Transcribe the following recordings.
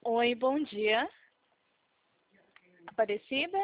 Oi, bom dia. Aparecida?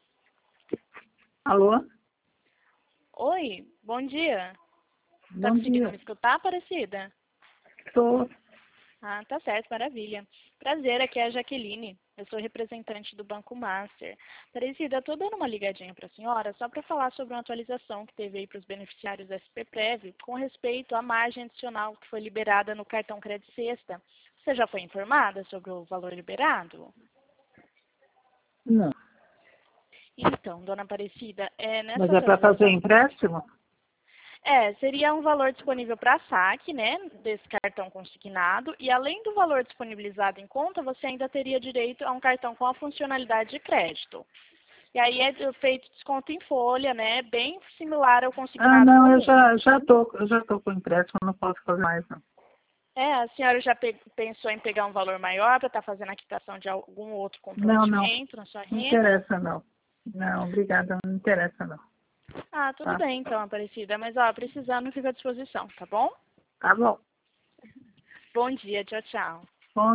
Alô? Oi, bom dia. Tá Bom conseguindo dia. me escutar, Aparecida? Estou. Ah, tá certo, maravilha. Prazer, aqui é a Jaqueline. Eu sou representante do Banco Master. Aparecida, estou dando uma ligadinha para a senhora só para falar sobre uma atualização que teve aí para os beneficiários da SPPrev com respeito à margem adicional que foi liberada no cartão Crédito Sexta. Você já foi informada sobre o valor liberado? Não. Então, dona Aparecida, Mas nessa é para fazer atualização... empréstimo? Seria um valor disponível para saque, né, desse cartão consignado, e além do valor disponibilizado em conta, você ainda teria direito a um cartão com a funcionalidade de crédito. E aí é feito desconto em folha, né, bem similar ao Ah, consignado não, comum. eu já tô com empréstimo, não posso fazer mais, não. A senhora já pensou em pegar um valor maior para estar fazendo a quitação de algum outro Não, não. comprometimento na sua Não renda? interessa, não. Não, obrigada, não interessa, não. Ah, tudo Tá? bem então, Aparecida, mas ó, precisando fica à disposição, tá bom? Tá bom. Bom dia, tchau, tchau.